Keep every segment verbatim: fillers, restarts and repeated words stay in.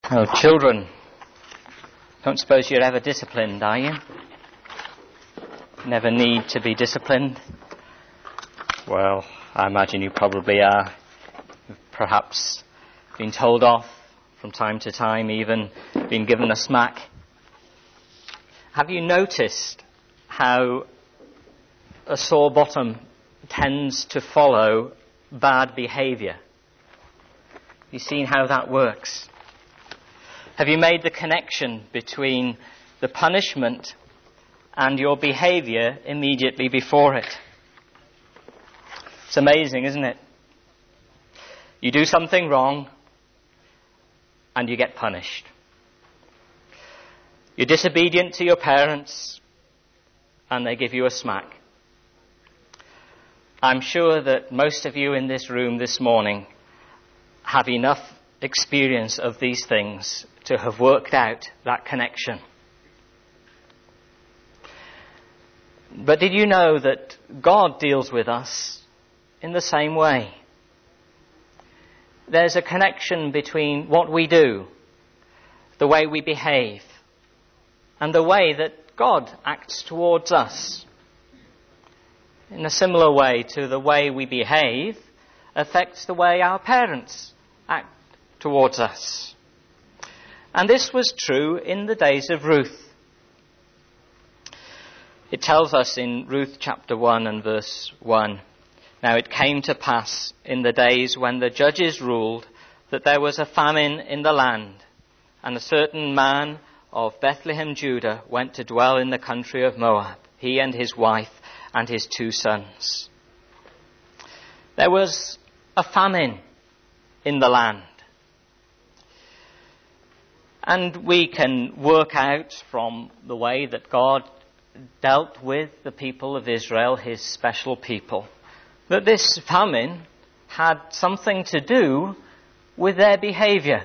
Oh, children, don't suppose you're ever disciplined, are you? Never need to be disciplined? Well, I imagine you probably are. You've perhaps been told off from time to time, even been given a smack. Have you noticed how a sore bottom tends to follow bad behaviour? Have you seen how that works? Have you made the connection between the punishment and your behaviour immediately before it? It's amazing, isn't it? You do something wrong and you get punished. You're disobedient to your parents and they give you a smack. I'm sure that most of you in this room this morning have enough experience of these things to have worked out that connection. But did you know that God deals with us in the same way? There's a connection between what we do, the way we behave, and the way that God acts towards us. In a similar way to the way we behave affects the way our parents act towards us. And this was true in the days of Ruth. It tells us in Ruth chapter one and verse one, "Now it came to pass in the days when the judges ruled that there was a famine in the land, and a certain man of Bethlehem, Judah, went to dwell in the country of Moab, he and his wife and his two sons." There was a famine in the land. And we can work out from the way that God dealt with the people of Israel, his special people, that this famine had something to do with their behaviour.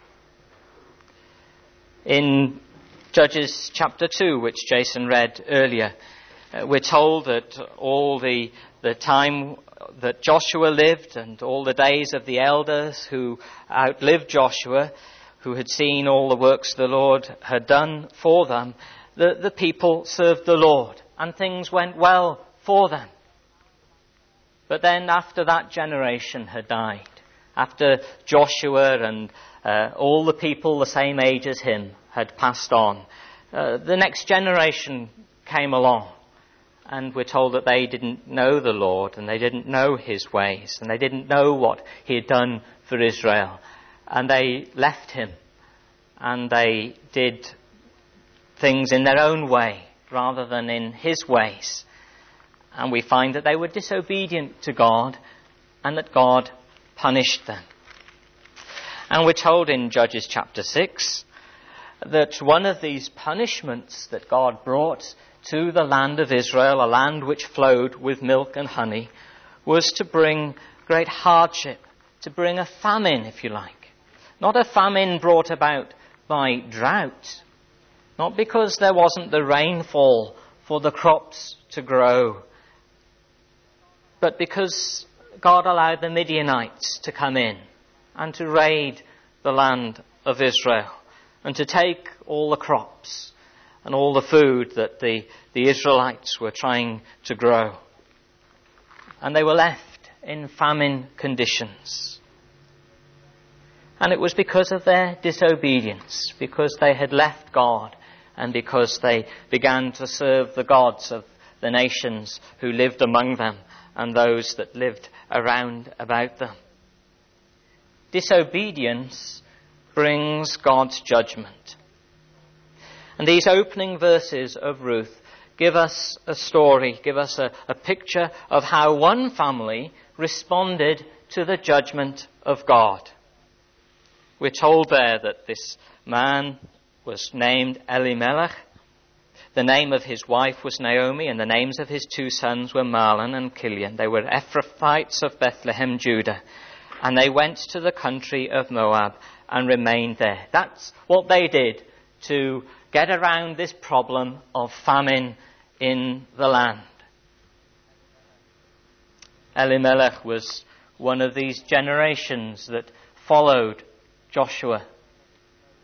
In Judges chapter two, which Jason read earlier, uh, we're told that all the, the time that Joshua lived and all the days of the elders who outlived Joshua, who had seen all the works the Lord had done for them, the, the people served the Lord and things went well for them. But then after that generation had died, after Joshua and uh, all the people the same age as him had passed on, uh, the next generation came along. And we're told that they didn't know the Lord and they didn't know his ways and they didn't know what he had done for Israel. And they left him and they did things in their own way rather than in his ways. And we find that they were disobedient to God and that God punished them. And we're told in Judges chapter six that one of these punishments that God brought to the land of Israel, a land which flowed with milk and honey, was to bring great hardship, to bring a famine, if you like. Not a famine brought about by drought, not because there wasn't the rainfall for the crops to grow, but because God allowed the Midianites to come in and to raid the land of Israel and to take all the crops and all the food that the, the Israelites were trying to grow. And they were left in famine conditions. And it was because of their disobedience, because they had left God, and because they began to serve the gods of the nations who lived among them and those that lived around about them. Disobedience brings God's judgment. And these opening verses of Ruth give us a story, give us a, a picture of how one family responded to the judgment of God. We're told there that this man was named Elimelech. The name of his wife was Naomi, and the names of his two sons were Mahlon and Chilion. They were Ephrathites of Bethlehem, Judah. And they went to the country of Moab and remained there. That's what they did to get around this problem of famine in the land. Elimelech was one of these generations that followed Joshua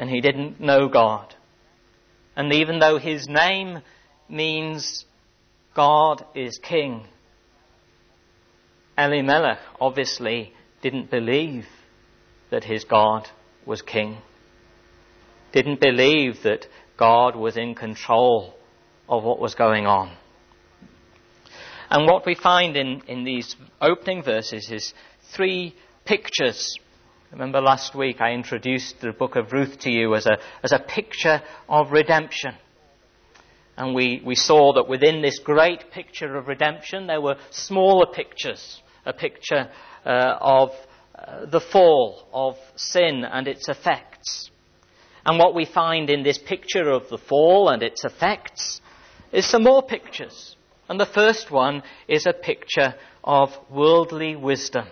and he didn't know God. And even though his name means God is king, Elimelech obviously didn't believe that his God was king. Didn't believe that God was in control of what was going on. And what we find in, in these opening verses is three pictures. Remember last week I introduced the book of Ruth to you as a, as a picture of redemption. And we, we saw that within this great picture of redemption there were smaller pictures. A picture uh, of uh, the fall of sin and its effects. And what we find in this picture of the fall and its effects is some more pictures. And the first one is a picture of worldly wisdom.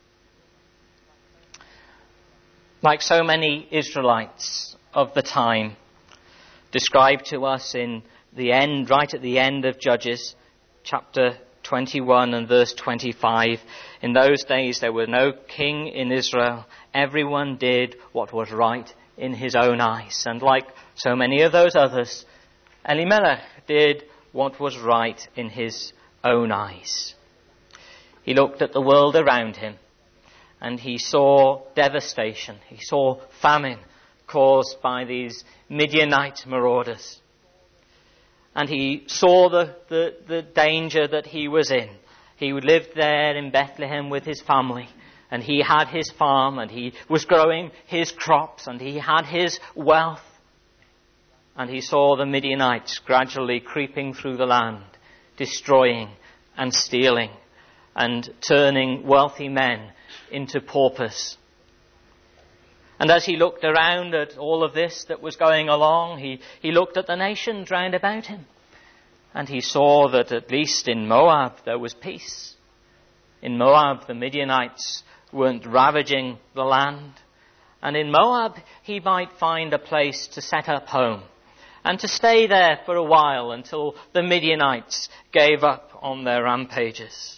Like so many Israelites of the time, described to us in the end, right at the end of Judges, chapter twenty-one and verse twenty-five. In those days there was no king in Israel. Everyone did what was right in his own eyes. And like so many of those others, Elimelech did what was right in his own eyes. He looked at the world around him and he saw devastation. He saw famine caused by these Midianite marauders. And he saw the, the, the danger that he was in. He lived there in Bethlehem with his family. And he had his farm and he was growing his crops and he had his wealth. And he saw the Midianites gradually creeping through the land, destroying and stealing and turning wealthy men into paupers. And as he looked around at all of this that was going along, he, he looked at the nations round about him. And he saw that at least in Moab there was peace. In Moab the Midianites weren't ravaging the land. And in Moab he might find a place to set up home and to stay there for a while until the Midianites gave up on their rampages.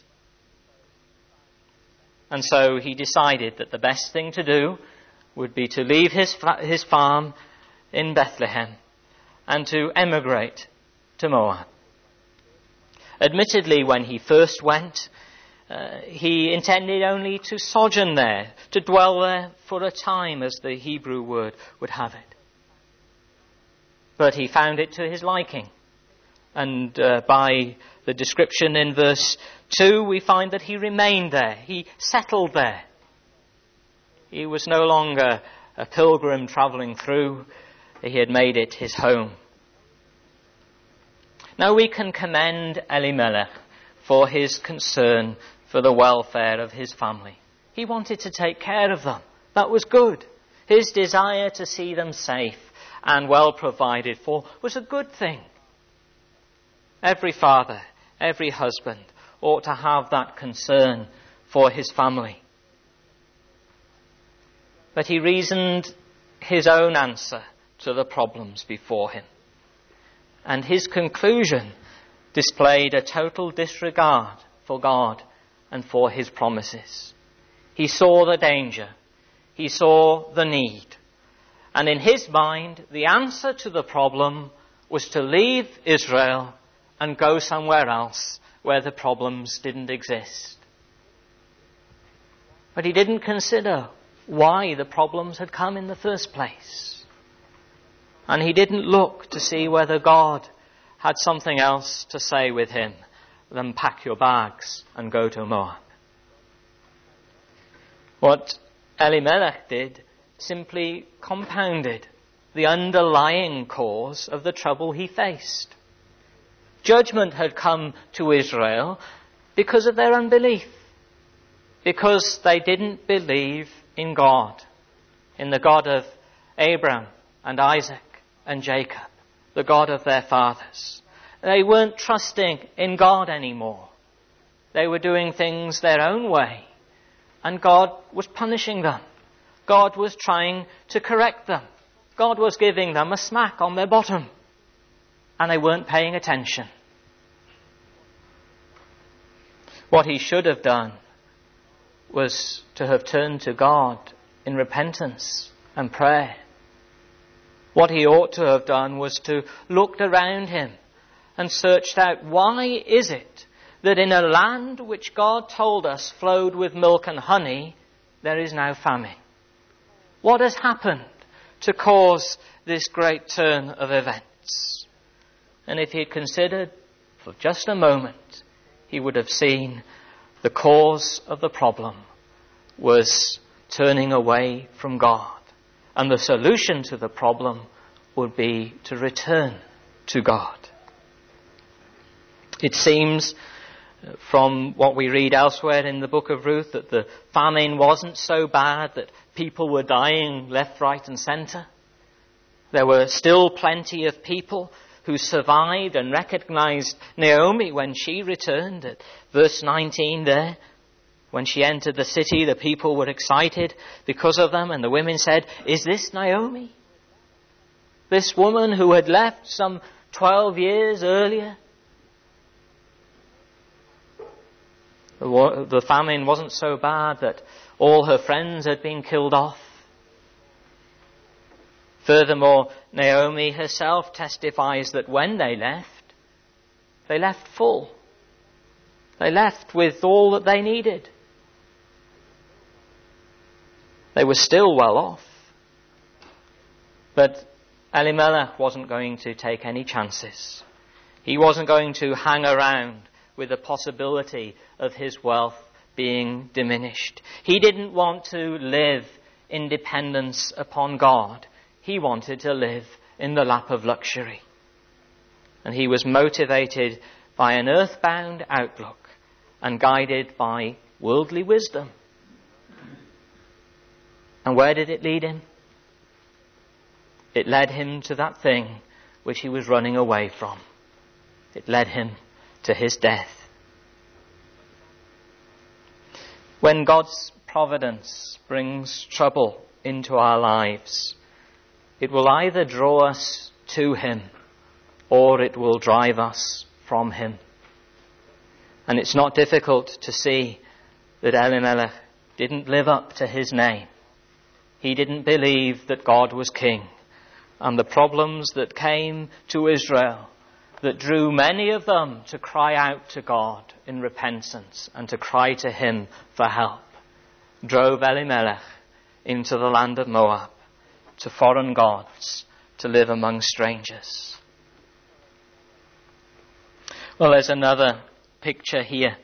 And so he decided that the best thing to do would be to leave his his farm in Bethlehem and to emigrate to Moab. Admittedly, when he first went, uh, he intended only to sojourn there, to dwell there for a time, as the Hebrew word would have it. But he found it to his liking. And uh, by the description in verse two, we find that he remained there. He settled there. He was no longer a pilgrim travelling through. He had made it his home. Now we can commend Elimelech for his concern for the welfare of his family. He wanted to take care of them. That was good. His desire to see them safe and well provided for was a good thing. Every father, every husband ought to have that concern for his family. But he reasoned his own answer to the problems before him. And his conclusion displayed a total disregard for God and for his promises. He saw the danger. He saw the need. And in his mind, the answer to the problem was to leave Israel and go somewhere else where the problems didn't exist. But he didn't consider why the problems had come in the first place. And he didn't look to see whether God had something else to say with him than pack your bags and go to Moab. What Elimelech did simply compounded the underlying cause of the trouble he faced. Judgment had come to Israel because of their unbelief, because they didn't believe in God, in the God of Abraham and Isaac and Jacob, the God of their fathers. They weren't trusting in God anymore. They were doing things their own way, and God was punishing them. God was trying to correct them. God was giving them a smack on their bottom, and they weren't paying attention. What he should have done was to have turned to God in repentance and prayer. What he ought to have done was to look around him and searched out, why is it that in a land which God told us flowed with milk and honey, there is now famine? What has happened to cause this great turn of events? And if he had considered for just a moment, he would have seen the cause of the problem was turning away from God. And the solution to the problem would be to return to God. It seems from what we read elsewhere in the book of Ruth that the famine wasn't so bad that people were dying left, right and centre. There were still plenty of people who survived and recognized Naomi when she returned. At verse nineteen there, when she entered the city, the people were excited because of them, and the women said, "Is this Naomi? This woman who had left some twelve years earlier?" The famine wasn't so bad that all her friends had been killed off. Furthermore, Naomi herself testifies that when they left, they left full. They left with all that they needed. They were still well off. But Elimelech wasn't going to take any chances. He wasn't going to hang around with the possibility of his wealth being diminished. He didn't want to live in dependence upon God. He wanted to live in the lap of luxury. And he was motivated by an earthbound outlook and guided by worldly wisdom. And where did it lead him? It led him to that thing which he was running away from. It led him to his death. When God's providence brings trouble into our lives, it will either draw us to him or it will drive us from him. And it's not difficult to see that Elimelech didn't live up to his name. He didn't believe that God was king. And the problems that came to Israel, that drew many of them to cry out to God in repentance and to cry to him for help, drove Elimelech into the land of Moab, to foreign gods, to live among strangers. Well, there's another picture here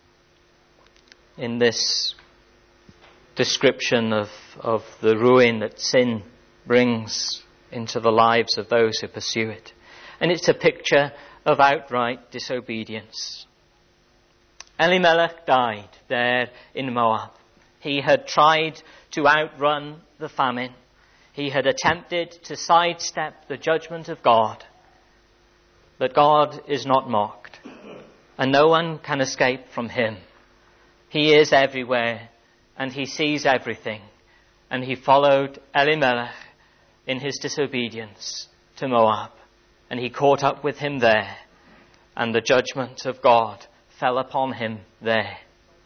in this description of, of the ruin that sin brings into the lives of those who pursue it. And it's a picture of outright disobedience. Elimelech died there in Moab. He had tried to outrun the famine. He had attempted to sidestep the judgment of God. But God is not mocked, and no one can escape from him. He is everywhere, and he sees everything. And he followed Elimelech in his disobedience to Moab. And he caught up with him there, and the judgment of God fell upon him there.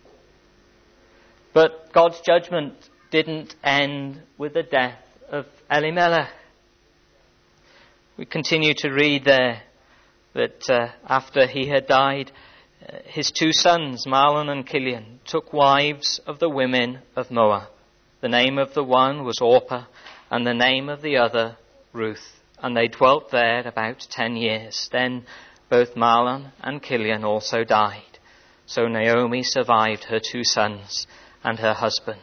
But God's judgment didn't end with the death of Elimelech. We continue to read there that uh, after he had died, uh, his two sons, Mahlon and Chilion, took wives of the women of Moab. The name of the one was Orpah, and the name of the other Ruth. And they dwelt there about ten years. Then both Mahlon and Chilion also died. So Naomi survived her two sons and her husband.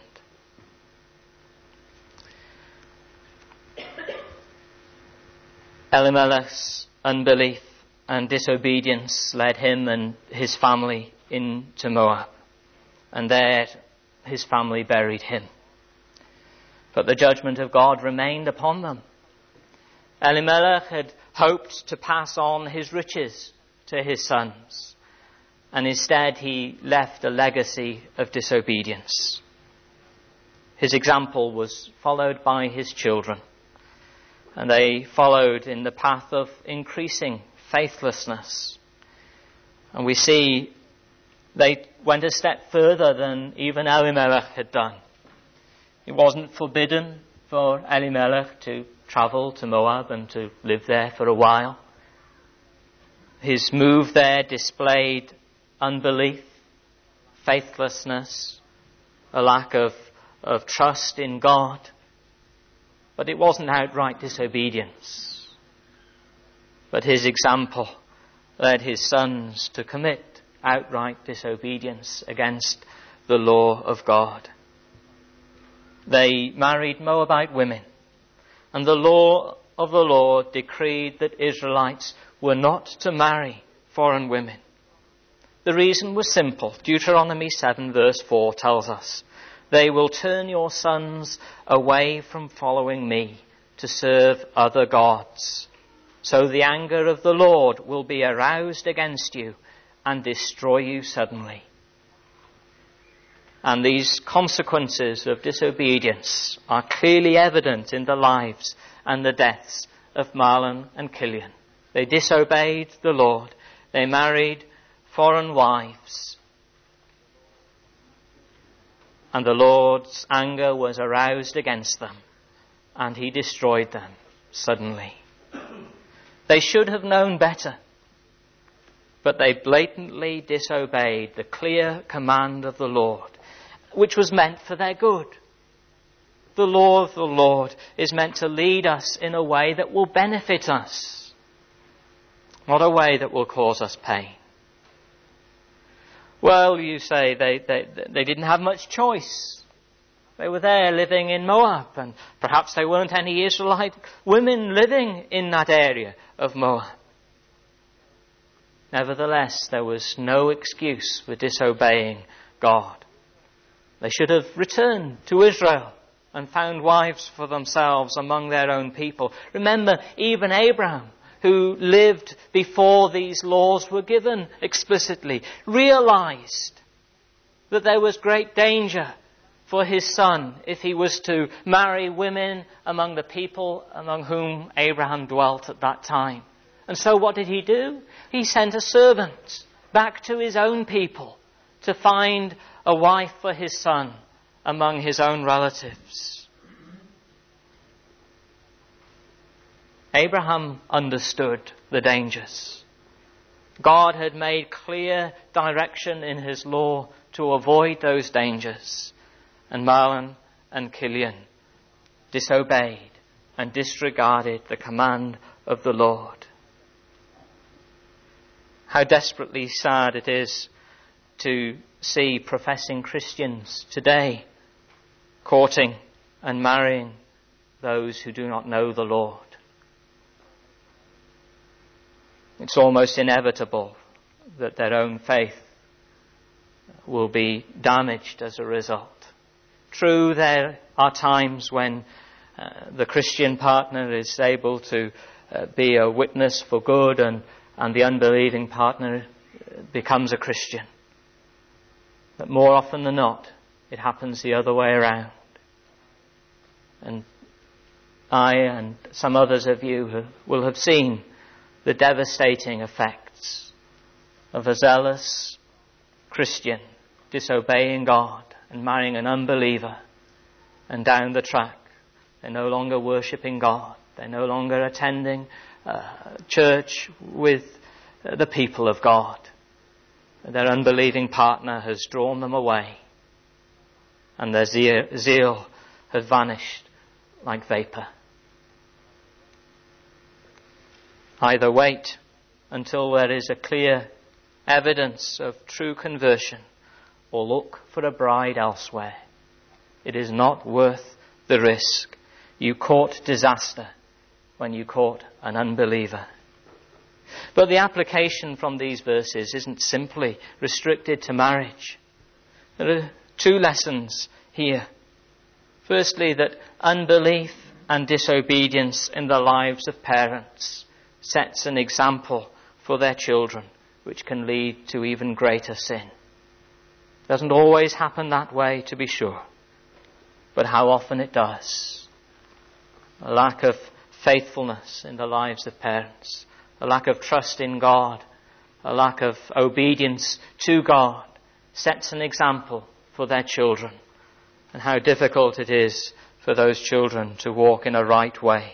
Elimelech's unbelief and disobedience led him and his family into Moab. And there his family buried him. But the judgment of God remained upon them. Elimelech had hoped to pass on his riches to his sons, and instead he left a legacy of disobedience. His example was followed by his children, and they followed in the path of increasing faithlessness. And we see they went a step further than even Elimelech had done. It wasn't forbidden for Elimelech to travel to Moab and to live there for a while. His move there displayed unbelief, faithlessness, a lack of, of trust in God. But it wasn't outright disobedience. But his example led his sons to commit outright disobedience against the law of God. They married Moabite women, and the law of the Lord decreed that Israelites were not to marry foreign women. The reason was simple. Deuteronomy seven verse four tells us, "They will turn your sons away from following me to serve other gods. So the anger of the Lord will be aroused against you and destroy you suddenly." And these consequences of disobedience are clearly evident in the lives and the deaths of Mahlon and Chilion. They disobeyed the Lord. They married foreign wives. And the Lord's anger was aroused against them, and he destroyed them suddenly. They should have known better, but they blatantly disobeyed the clear command of the Lord, which was meant for their good. The law of the Lord is meant to lead us in a way that will benefit us, not a way that will cause us pain. Well, you say they, they, they didn't have much choice. They were there living in Moab, and perhaps there weren't any Israelite women living in that area of Moab. Nevertheless, there was no excuse for disobeying God. They should have returned to Israel and found wives for themselves among their own people. Remember, even Abraham, who lived before these laws were given explicitly, realized that there was great danger for his son if he was to marry women among the people among whom Abraham dwelt at that time. And so what did he do? He sent a servant back to his own people to find a wife for his son among his own relatives. Abraham understood the dangers. God had made clear direction in his law to avoid those dangers. And Mahlon and Chilion disobeyed and disregarded the command of the Lord. How desperately sad it is to see professing Christians today courting and marrying those who do not know the Lord. It's almost inevitable that their own faith will be damaged as a result. True, there are times when uh, the Christian partner is able to uh, be a witness for good, and, and the unbelieving partner becomes a Christian. But more often than not, it happens the other way around. And I and some others of you will have seen the devastating effects of a zealous Christian disobeying God and marrying an unbeliever, and down the track they're no longer worshipping God, they're no longer attending uh, church with uh, the people of God. Their unbelieving partner has drawn them away, and their zeal, zeal has vanished like vapour. Either wait until there is a clear evidence of true conversion, or look for a bride elsewhere. It is not worth the risk. You court disaster when you court an unbeliever. But the application from these verses isn't simply restricted to marriage. There are two lessons here. Firstly, that unbelief and disobedience in the lives of parents sets an example for their children, which can lead to even greater sin. It doesn't always happen that way, to be sure, but how often it does. A lack of faithfulness in the lives of parents, a lack of trust in God, a lack of obedience to God sets an example for their children, and how difficult it is for those children to walk in a right way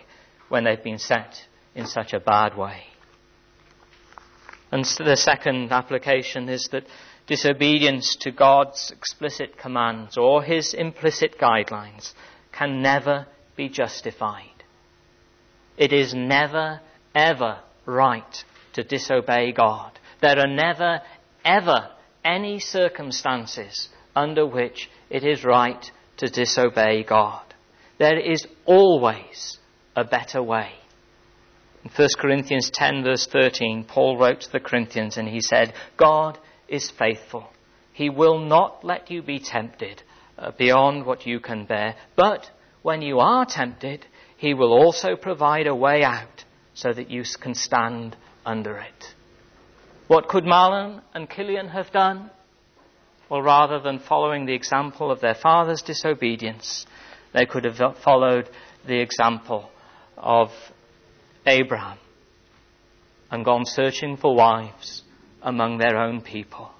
when they've been set in such a bad way. And so the second application is that disobedience to God's explicit commands or his implicit guidelines can never be justified. It is never, ever right to disobey God. There are never, ever any circumstances under which it is right to disobey God. There is always a better way. In First Corinthians ten verse thirteen, Paul wrote to the Corinthians and he said, God is faithful. He will not let you be tempted uh, beyond what you can bear. But when you are tempted, he will also provide a way out so that you can stand under it. What could Mahlon and Chilion have done? Well, rather than following the example of their father's disobedience, they could have followed the example of Abraham and gone searching for wives among their own people.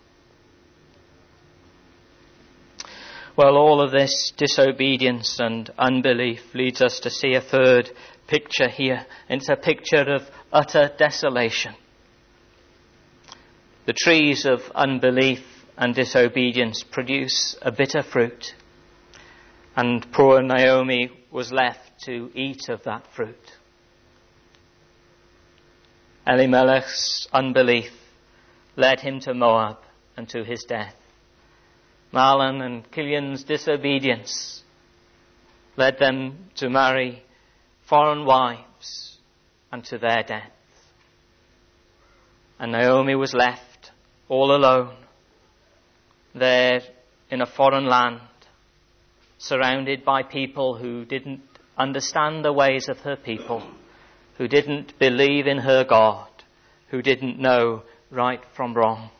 Well, all of this disobedience and unbelief leads us to see a third picture here. It's a picture of utter desolation. The trees of unbelief and disobedience produce a bitter fruit, and poor Naomi was left to eat of that fruit. Elimelech's unbelief led him to Moab and to his death. Mahlon and Chilion's disobedience led them to marry foreign wives and to their death. And Naomi was left all alone, there in a foreign land, surrounded by people who didn't understand the ways of her people, who didn't believe in her God, who didn't know right from wrong.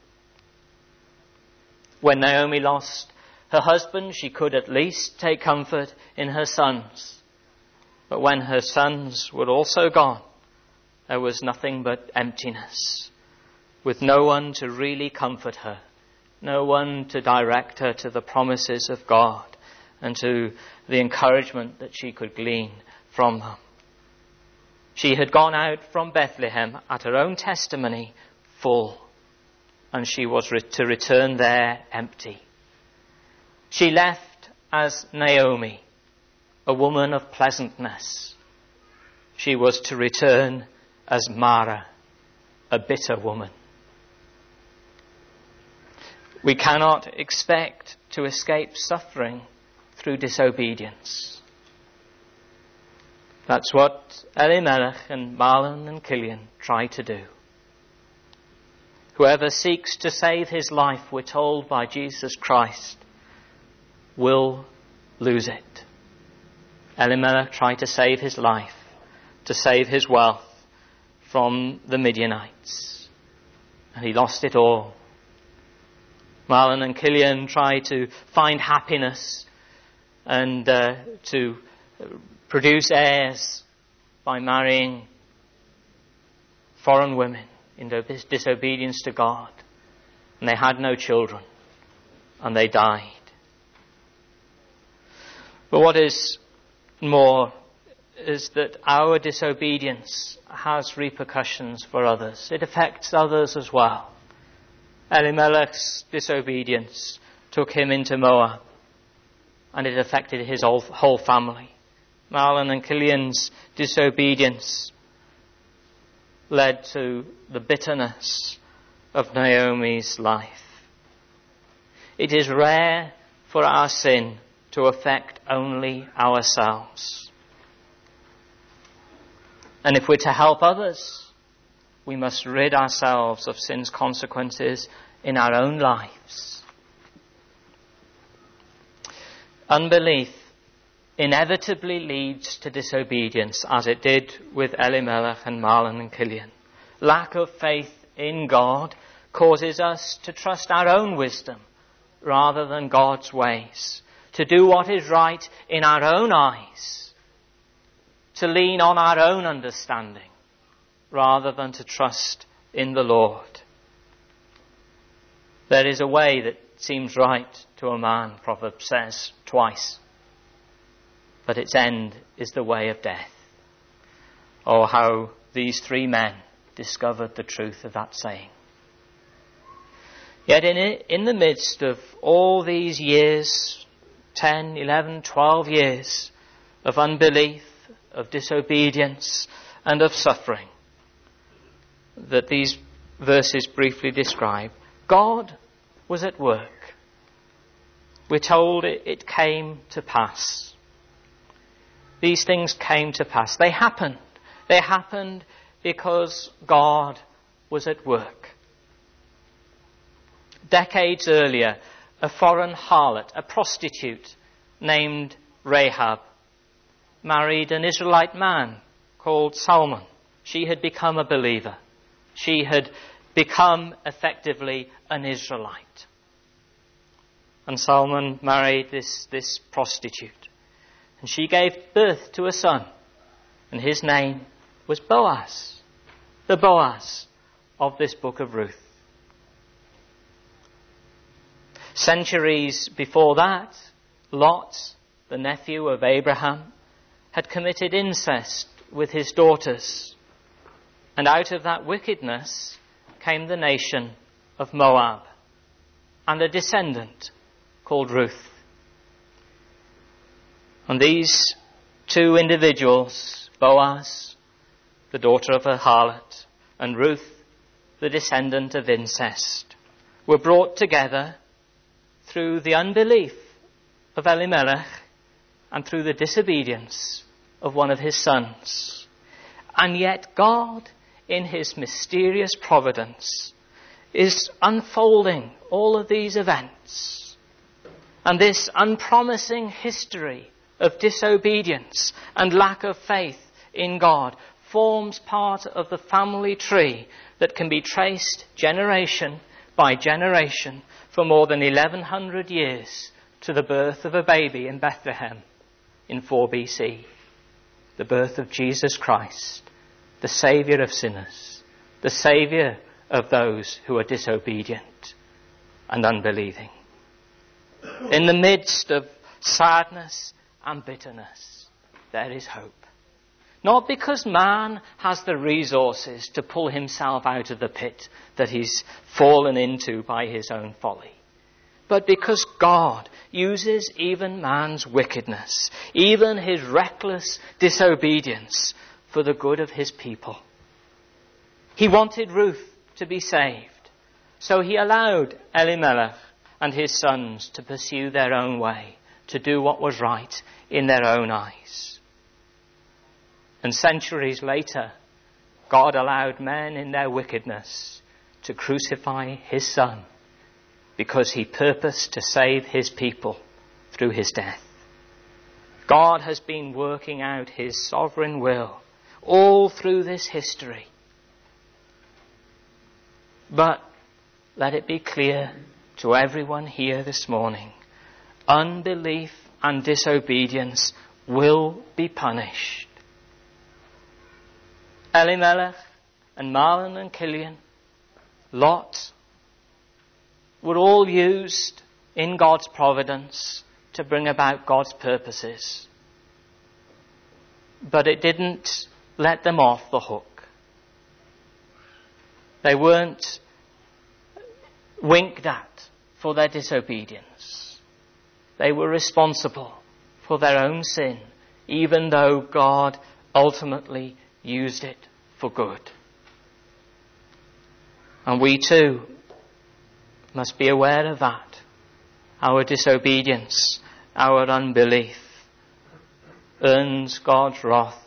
When Naomi lost her husband, she could at least take comfort in her sons. But when her sons were also gone, there was nothing but emptiness, with no one to really comfort her, no one to direct her to the promises of God and to the encouragement that she could glean from them. She had gone out from Bethlehem at her own testimony full, and she was re- to return there empty. She left as Naomi, a woman of pleasantness. She was to return as Mara, a bitter woman. We cannot expect to escape suffering through disobedience. That's what Elimelech and Mahlon and Chilion try to do. Whoever seeks to save his life, we're told by Jesus Christ, will lose it. Elimelech tried to save his life, to save his wealth from the Midianites, and he lost it all. Mahlon and Chilion tried to find happiness and uh, to produce heirs by marrying foreign women in disobedience to God. And they had no children, and they died. But what is more is that our disobedience has repercussions for others. It affects others as well. Elimelech's disobedience took him into Moab, and it affected his whole family. Mahlon and Chilion's disobedience led to the bitterness of Naomi's life. It is rare for our sin to affect only ourselves. And if we're to help others, we must rid ourselves of sin's consequences in our own lives. Unbelief inevitably leads to disobedience, as it did with Elimelech and Mahlon and Chilion. Lack of faith in God causes us to trust our own wisdom rather than God's ways, to do what is right in our own eyes, to lean on our own understanding rather than to trust in the Lord. There is a way that seems right to a man, Proverbs says twice, but its end is the way of death. or how these three men discovered the truth of that saying. Yet in it, in the midst of all these years, ten, eleven, twelve years of unbelief, of disobedience, and of suffering that these verses briefly describe, God was at work. We're told it, it came to pass. These things came to pass. They happened. They happened because God was at work. Decades earlier, a foreign harlot, a prostitute named Rahab, married an Israelite man called Salmon. She had become a believer. She had become effectively an Israelite. And Salmon married this, this prostitute. And she gave birth to a son. And his name was Boaz, the Boaz of this book of Ruth. Centuries before that, Lot, the nephew of Abraham, had committed incest with his daughters. And out of that wickedness came the nation of Moab and a descendant called Ruth. And these two individuals, Boaz, the daughter of a harlot, and Ruth, the descendant of incest, were brought together through the unbelief of Elimelech and through the disobedience of one of his sons. And yet God, in his mysterious providence, is unfolding all of these events. And this unpromising history of disobedience and lack of faith in God forms part of the family tree that can be traced generation by generation for more than eleven hundred years to the birth of a baby in Bethlehem in four B C. The birth of Jesus Christ, the Saviour of sinners, the Saviour of those who are disobedient and unbelieving. In the midst of sadness and bitterness, there is hope. Not because man has the resources to pull himself out of the pit that he's fallen into by his own folly, but because God uses even man's wickedness, even his reckless disobedience, for the good of his people. He wanted Ruth to be saved, so he allowed Elimelech and his sons to pursue their own way, to do what was right in their own eyes. And centuries later, God allowed men in their wickedness to crucify his son because he purposed to save his people through his death. God has been working out his sovereign will all through this history. But let it be clear to everyone here this morning, unbelief and disobedience will be punished. Elimelech and Mahlon and Chilion, Lot, were all used in God's providence to bring about God's purposes. But it didn't let them off the hook. They weren't winked at for their disobedience. They were responsible for their own sin, even though God ultimately used it for good. And we too must be aware of that. Our disobedience, our unbelief earns God's wrath.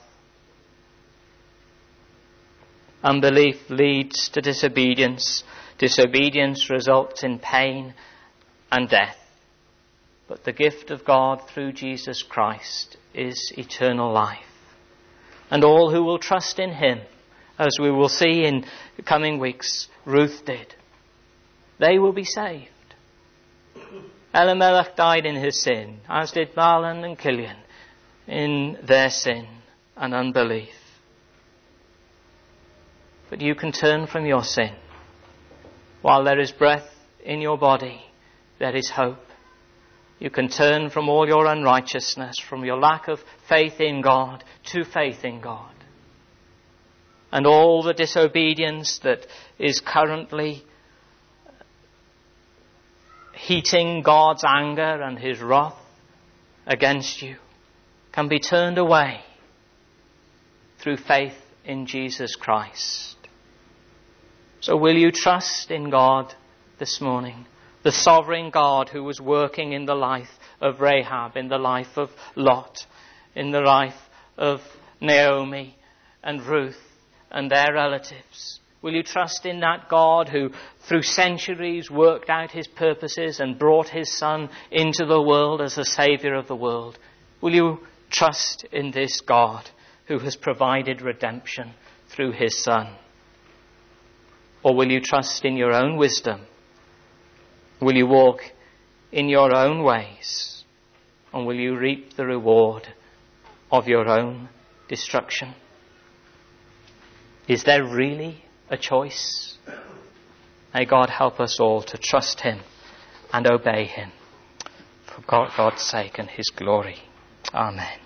Unbelief leads to disobedience. Disobedience results in pain and death. But the gift of God through Jesus Christ is eternal life. And all who will trust in him, as we will see in the coming weeks, Ruth did, they will be saved. Elimelech died in his sin, as did Mahlon and Chilion in their sin and unbelief. But you can turn from your sin. While there is breath in your body, there is hope. You can turn from all your unrighteousness, from your lack of faith in God, to faith in God. and all the disobedience that is currently heating God's anger and his wrath against you can be turned away through faith in Jesus Christ. So will you trust in God this morning, the sovereign God who was working in the life of Rahab, in the life of Lot, in the life of Naomi and Ruth and their relatives? Will you trust in that God who through centuries worked out his purposes and brought his Son into the world as the Saviour of the world? Will you trust in this God who has provided redemption through his Son? Or will you trust in your own wisdom? Will you walk in your own ways? And will you reap the reward of your own destruction? Is there really a choice? May God help us all to trust him and obey him for God's sake and his glory. Amen.